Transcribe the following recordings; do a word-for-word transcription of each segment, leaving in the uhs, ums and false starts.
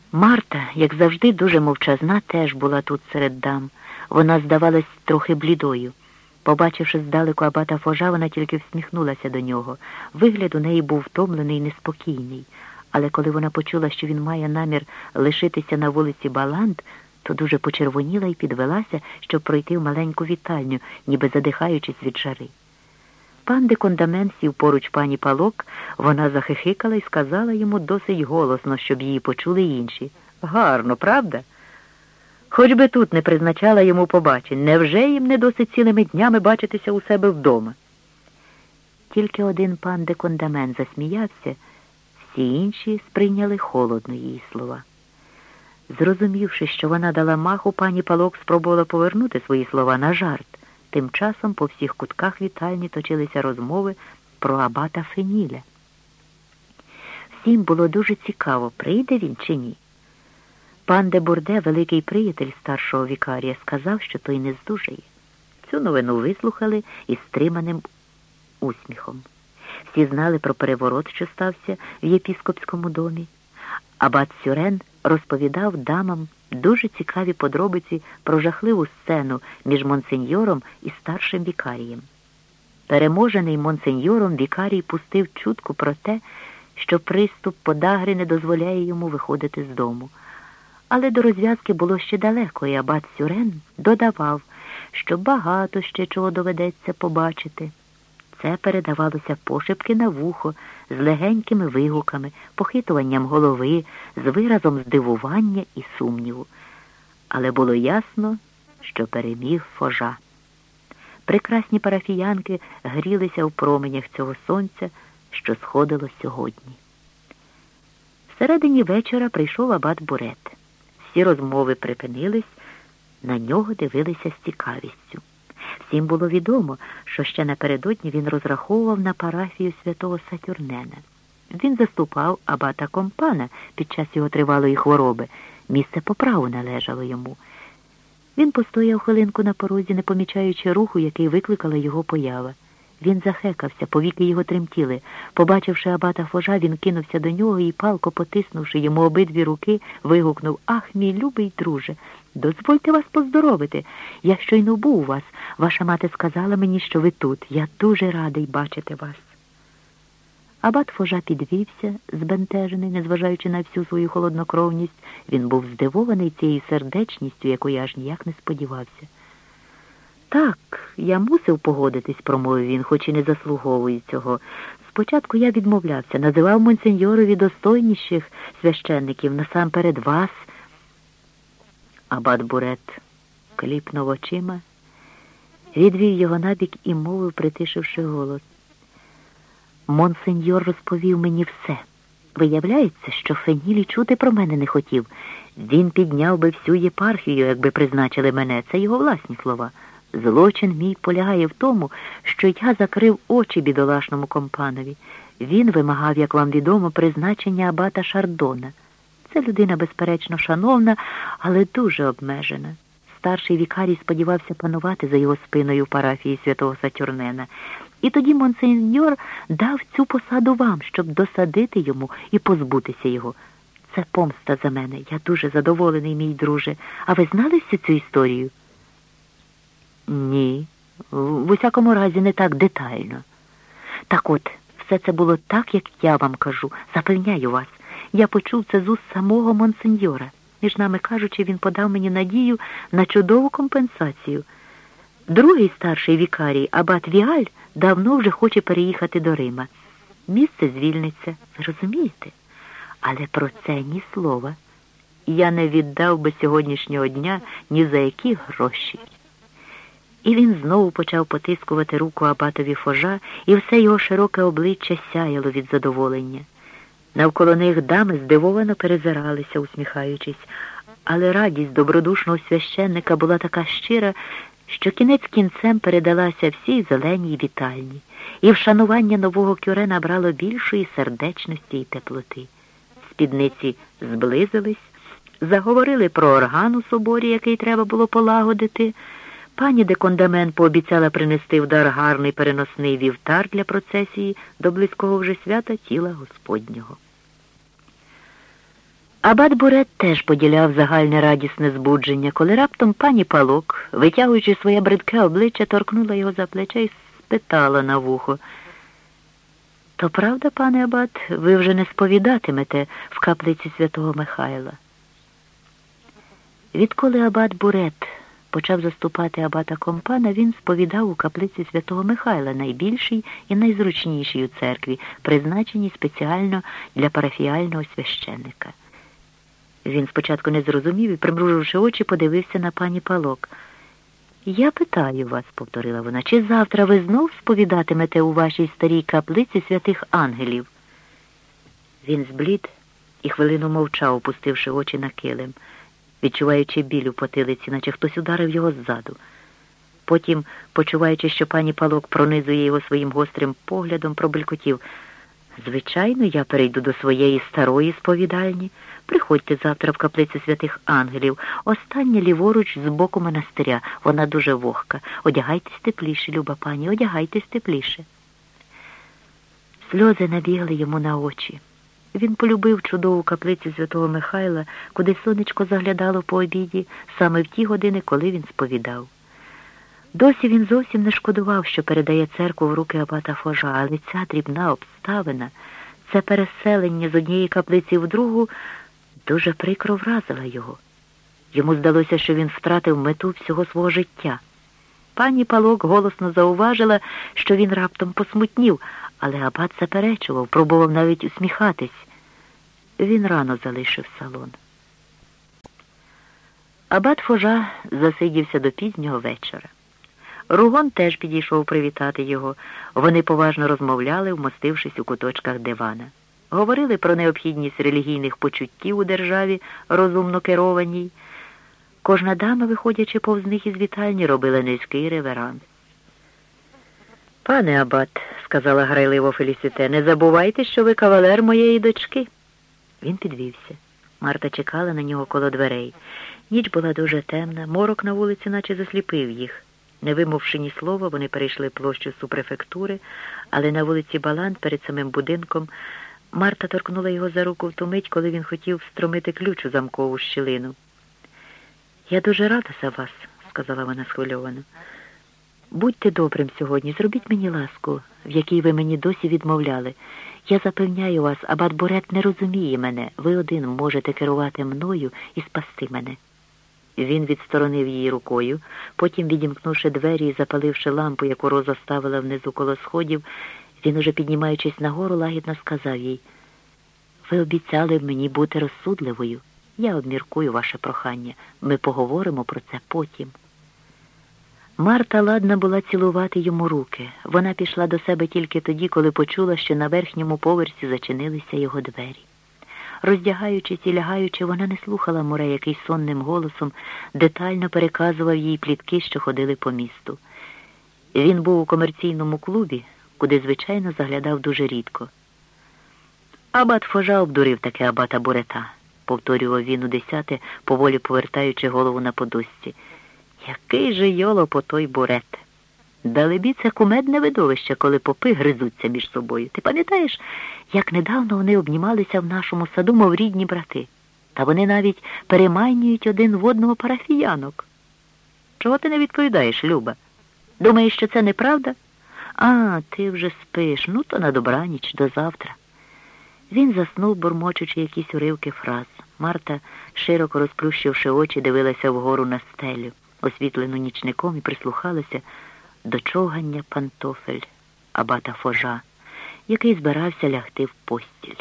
Марта, як завжди, дуже мовчазна, теж була тут серед дам. Вона здавалась трохи блідою. Побачивши здалеку абата Фожа, вона тільки всміхнулася до нього. Вигляд у неї був втомлений і неспокійний. Але коли вона почула, що він має намір лишитися на вулиці Баланд, то дуже почервоніла і підвелася, щоб пройти в маленьку вітальню, ніби задихаючись від жари. Пан де Кондамен сів поруч пані Палок, вона захихикала і сказала йому досить голосно, щоб її почули інші. «Гарно, правда? Хоч би тут не призначала йому побачень, невже їм не досить цілими днями бачитися у себе вдома?» Тільки один пан де Кондамен засміявся, всі інші сприйняли холодно її слова. Зрозумівши, що вона дала маху, пані Палок спробувала повернути свої слова на жарт. Тим часом по всіх кутках вітальні точилися розмови про абата Феніля. Всім було дуже цікаво, прийде він чи ні. Пан де Бурде, великий приятель старшого вікарія, сказав, що той не здужає. Цю новину вислухали із стриманим усміхом. Всі знали про переворот, що стався в єпіскопському домі. Абат Сюрен розповідав дамам дуже цікаві подробиці про жахливу сцену між монсеньором і старшим вікарієм. Переможений монсеньором, вікарій пустив чутку про те, що приступ подагри не дозволяє йому виходити з дому. Але до розв'язки було ще далеко, і абат Сюрен додавав, що багато ще чого доведеться побачити. Це передавалося пошепки на вухо, з легенькими вигуками, похитуванням голови, з виразом здивування і сумніву. Але було ясно, що переміг Фожа. Прекрасні парафіянки грілися в променях цього сонця, що сходило сьогодні. Всередині вечора прийшов абат Бурет. Всі розмови припинились, на нього дивилися з цікавістю. Всім було відомо, що ще напередодні він розраховував на парафію святого Сатюрнена. Він заступав абата Компана під час його тривалої хвороби. Місце по праву належало йому. Він постояв хвилинку на порозі, не помічаючи руху, який викликала його поява. Він захекався, повіки його тремтіли. Побачивши абата Фожа, він кинувся до нього і, палко потиснувши йому обидві руки, вигукнув: «Ах, мій любий друже, дозвольте вас поздоровити. Я щойно був у вас. Ваша мати сказала мені, що ви тут. Я дуже радий бачити вас». Абат Фожа підвівся, збентежений, незважаючи на всю свою холоднокровність. Він був здивований цією сердечністю, яку я аж ніяк не сподівався. «Так, я мусив погодитись», – промовив він, хоч і не заслуговую цього. «Спочатку я відмовлявся, називав монсеньорові достойніших священників, насамперед вас». Абат Бурет кліпнув очима, відвів його набік і мовив, притишивши голос: «Монсеньор розповів мені все. Виявляється, що Феніль чути про мене не хотів. Він підняв би всю єпархію, якби призначили мене. Це його власні слова. Злочин мій полягає в тому, що я закрив очі бідолашному Компанові. Він вимагав, як вам відомо, призначення абата Шардона. Це людина, безперечно, шановна, але дуже обмежена. Старший вікарій сподівався панувати за його спиною в парафії святого Сатюрнена. І тоді монсеньор дав цю посаду вам, щоб досадити йому і позбутися його. Це помста за мене. Я дуже задоволений, мій друже. А ви знали всю цю історію?» «Ні, в усякому разі не так детально». «Так от, все це було так, як я вам кажу. Запевняю вас. Я почув це з уст самого монсеньора. Між нами кажучи, він подав мені надію на чудову компенсацію. Другий старший вікарій, абат Віаль, давно вже хоче переїхати до Рима. Місце звільниться, ви розумієте? Але про це ні слова. Я не віддав би сьогоднішнього дня ні за які гроші». І він знову почав потискувати руку абатові Фожа, і все його широке обличчя сяяло від задоволення. Навколо них дами здивовано перезиралися, усміхаючись, але радість добродушного священника була така щира, що кінець кінцем передалася всій зеленій вітальні, і вшанування нового кюре набрало більшої сердечності і теплоти. Спідниці зблизились, заговорили про орган у соборі, який треба було полагодити. Пані де Кондамен пообіцяла принести в дар гарний переносний вівтар для процесії до близького вже свята тіла Господнього. Абат Бурет теж поділяв загальне радісне збудження, коли раптом пані Палок, витягуючи своє бридке обличчя, торкнула його за плече і спитала на вухо: «То правда, пане Абат, ви вже не сповідатимете в каплиці святого Михайла?» Відколи абат Бурет почав заступати абата Компана, він сповідав у каплиці святого Михайла, найбільшій і найзручнішій у церкві, призначеній спеціально для парафіального священника. Він спочатку не зрозумів і, примруживши очі, подивився на пані Палок. «Я питаю вас», — повторила вона, — «чи завтра ви знов сповідатимете у вашій старій каплиці святих ангелів?» Він зблід і хвилину мовчав, опустивши очі на килим, відчуваючи біль у потилиці, наче хтось ударив його ззаду. Потім, почуваючи, що пані Палок пронизує його своїм гострим поглядом, пробелькотів: «Звичайно, я перейду до своєї старої сповідальні. Приходьте завтра в каплицю святих ангелів, остання ліворуч з боку монастиря. Вона дуже вогка. Одягайтесь тепліше, люба пані, одягайтесь тепліше». Сльози набігли йому на очі. Він полюбив чудову каплицю святого Михайла, куди сонечко заглядало по обіді, саме в ті години, коли він сповідав. Досі він зовсім не шкодував, що передає церкву в руки абата Фожа, але ця дрібна обставина, це переселення з однієї каплиці в другу, дуже прикро вразила його. Йому здалося, що він втратив мету всього свого життя. Пані Палок голосно зауважила, що він раптом посмутнів, але абат заперечував, пробував навіть усміхатись. Він рано залишив салон. Абат Фожа засидівся до пізнього вечора. Ругон теж підійшов привітати його. Вони поважно розмовляли, вмостившись у куточках дивана. Говорили про необхідність релігійних почуттів у державі, розумно керованій. Кожна дама, виходячи повз них із вітальні, робила низький реверанс. «Пане абат», — сказала грайливо Фелісіте, — «не забувайте, що ви кавалер моєї дочки». Він підвівся. Марта чекала на нього коло дверей. Ніч була дуже темна, морок на вулиці наче засліпив їх. Не вимовши ні слова, вони перейшли площу супрефектури, але на вулиці Балан, перед самим будинком, Марта торкнула його за руку в ту мить, коли він хотів встромити ключ у замкову щілину. «Я дуже рада за вас», — сказала вона схвильовано. «Будьте добрим сьогодні, зробіть мені ласку, в якій ви мені досі відмовляли. Я запевняю вас, абат Бурет не розуміє мене. Ви один можете керувати мною і спасти мене». Він відсторонив її рукою, потім, відімкнувши двері і запаливши лампу, яку Роза ставила внизу коло сходів, він, уже піднімаючись нагору, лагідно сказав їй: «Ви обіцяли мені бути розсудливою. Я обміркую ваше прохання. Ми поговоримо про це потім». Марта ладна була цілувати йому руки. Вона пішла до себе тільки тоді, коли почула, що на верхньому поверсі зачинилися його двері. Роздягаючись і лягаючи, вона не слухала Море, який сонним голосом детально переказував їй плітки, що ходили по місту. Він був у комерційному клубі, куди, звичайно, заглядав дуже рідко. «Абат Фожа обдурив таке абата Бурета», — повторював він у десяте, поволі повертаючи голову на подушці. «Який же йолоп отой Бурет! Далебі, це кумедне видовище, коли попи гризуться між собою. Ти пам'ятаєш, як недавно вони обнімалися в нашому саду, мов рідні брати? Та вони навіть перемайнюють один в одного парафіянок». «Чого ти не відповідаєш, Люба? Думаєш, що це неправда? А, ти вже спиш. Ну, то на добраніч, до завтра». Він заснув, бурмочучи якісь уривки фраз. Марта, широко розплющивши очі, дивилася вгору на стелю, освітлену нічником, і прислухалася до човгання пантофель абата Фожа, який збирався лягти в постіль.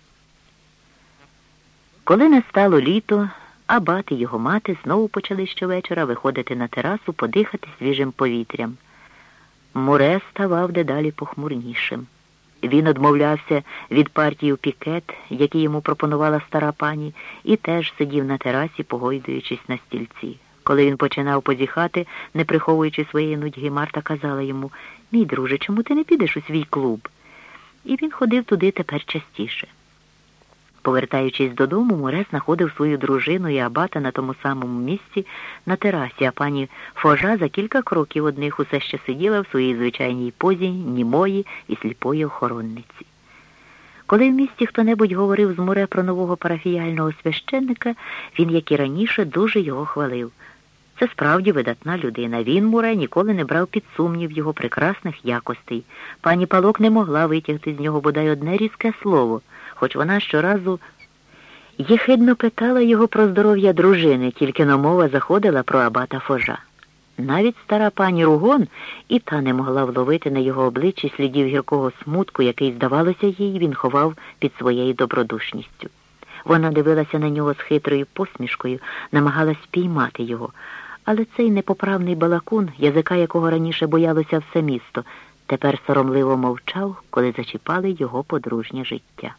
Коли настало літо, абат і його мати знову почали щовечора виходити на терасу, подихати свіжим повітрям. Море ставав дедалі похмурнішим. Він одмовлявся від партії у пікет, які йому пропонувала стара пані, і теж сидів на терасі, погойдуючись на стільці. Коли він починав позіхати, не приховуючи своєї нудьги, Марта казала йому: «Мій друже, чому ти не підеш у свій клуб?» І він ходив туди тепер частіше. Повертаючись додому, Море знаходив свою дружину і абата на тому самому місці на терасі, а пані Фожа за кілька кроків од них усе ще сиділа в своїй звичайній позі німої і сліпої охоронниці. Коли в місті хто-небудь говорив з Муре про нового парафіяльного священника, він, як і раніше, дуже його хвалив. Це справді видатна людина. Він, Муре, ніколи не брав під сумнів його прекрасних якостей. Пані Палок не могла витягти з нього бодай одне різке слово, хоч вона щоразу єхидно питала його про здоров'я дружини, тільки но мова заходила про абата Фожа. Навіть стара пані Ругон і та не могла вловити на його обличчі слідів гіркого смутку, який, здавалося їй, він ховав під своєю добродушністю. Вона дивилася на нього з хитрою посмішкою, намагалась піймати його. Але цей непоправний балакун, язика якого раніше боялося все місто, тепер соромливо мовчав, коли зачіпали його подружнє життя.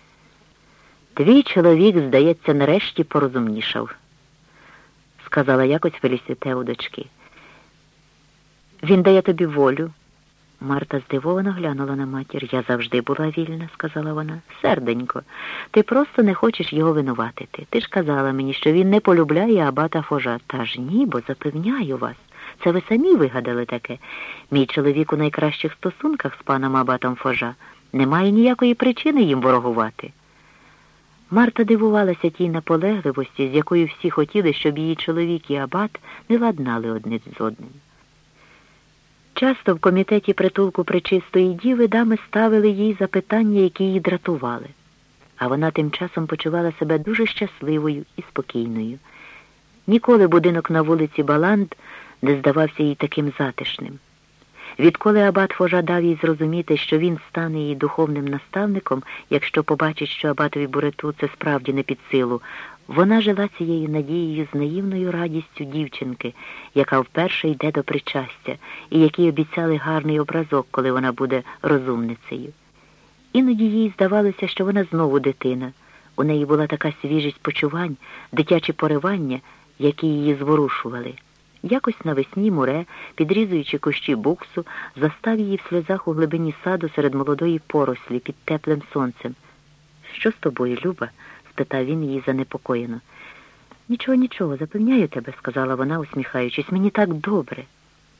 «Твій чоловік, здається, нарешті порозумнішав», — сказала якось Фелісіте у дочки. «Він дає тобі волю». Марта здивовано глянула на матір. «Я завжди була вільна», — сказала вона. «Серденько, ти просто не хочеш його винуватити. Ти ж казала мені, що він не полюбляє абата Фожа». «Та ж ні, бо запевняю вас, це ви самі вигадали таке. Мій чоловік у найкращих стосунках з паном абатом Фожа. Немає ніякої причини їм ворогувати». Марта дивувалася тій наполегливості, з якою всі хотіли, щоб її чоловік і абат не ладнали одне з одним. Часто в комітеті притулку Пречистої Діви дами ставили їй запитання, які її дратували. А вона тим часом почувала себе дуже щасливою і спокійною. Ніколи будинок на вулиці Баланд не здавався їй таким затишним. Відколи абат Фожа дав їй зрозуміти, що він стане її духовним наставником, якщо побачить, що абатові Бурету це справді не під силу, вона жила цією надією з наївною радістю дівчинки, яка вперше йде до причастя, і якій обіцяли гарний образок, коли вона буде розумницею. Іноді їй здавалося, що вона знову дитина. У неї була така свіжість почувань, дитячі поривання, які її зворушували. Якось навесні Муре, підрізуючи кущі буксу, застав її в сльозах у глибині саду серед молодої порослі під теплим сонцем. «Що з тобою, Люба?» – спитав він її занепокоєно. «Нічого, нічого, запевняю тебе», – сказала вона, усміхаючись, – «мені так добре».